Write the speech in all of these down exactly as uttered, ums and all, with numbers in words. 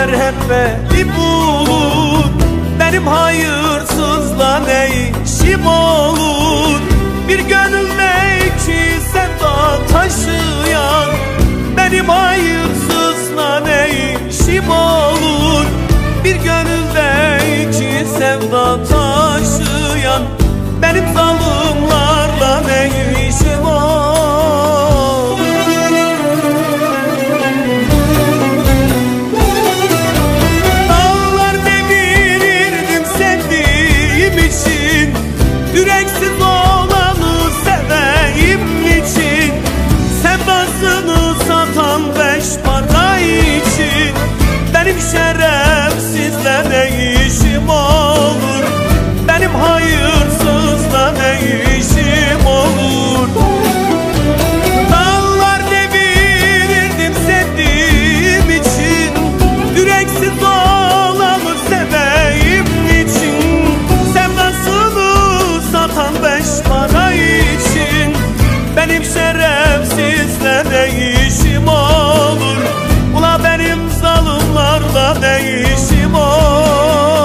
merhametli bulur. Benim hayırsızla ne işim olur? Bir gönülde iki sevda taşıyan, benim hayırsızla ne işim olur? Bir gönülde iki sevda taşıyan, benim zalimlerle ne işim olur? Dağlar devirirdim sevdiğim için, yüreksiz olanı seveyim için. Sevdasını satan beş para için, benim şerefsizle ne işim olur? Benim hayırsızla ne işim olur? Dağlar devirirdim sevdiğim için, yüreksiz olanı seveyim için. Sevdasını satan beş para için, benim şerefsizle ne işim olur? Ula benim zalimlerle ne işim olur?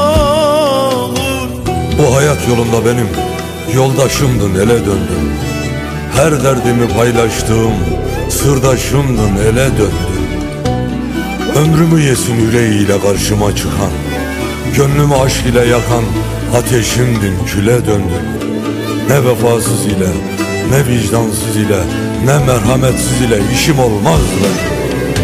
Bu hayat yolunda benim yoldaşımdın, ele döndüm. Her derdimi paylaştığım sırdaşımdın, ele döndüm. Ömrümü yesin yüreğiyle karşıma çıkan, gönlümü aşk ile yakan ateşimdin, küle döndüm. Ne vefasız ile, ne vicdansız ile, ne merhametsiz ile işim olmaz benim.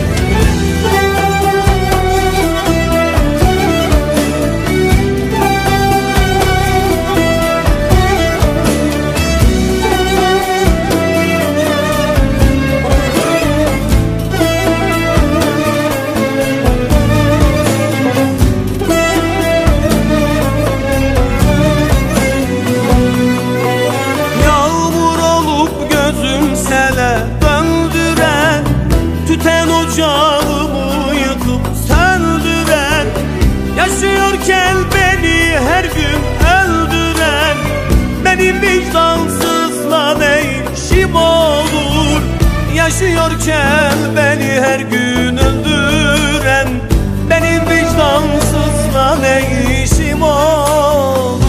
Döndüren, tüten ocağımı yıkıp söndüren, yaşıyorken beni her gün öldüren, benim vicdansızla ne işim olur? Yaşıyorken beni her gün öldüren, benim vicdansızla ne işim olur?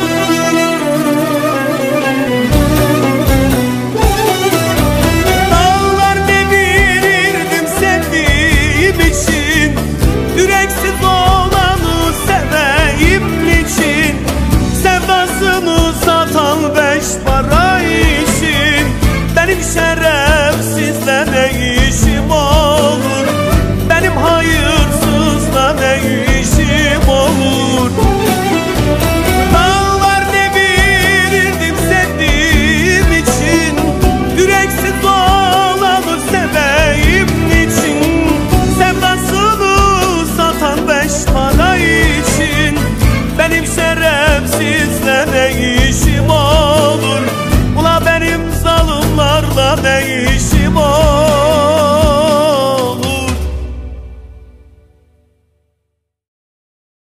Yüreksiz olanı seveyim için, sevdasını satan beş para için, benim şerefsizle ne işim olur? Benim hayırsızla ne işim olur? Dağlar devirirdim sevdiğim için, yüreksiz olanı seveyim için. Sevdasını satan beş para için, benim şerefsizle ne işim olur? Ula benim zalimlerle ne işim olur?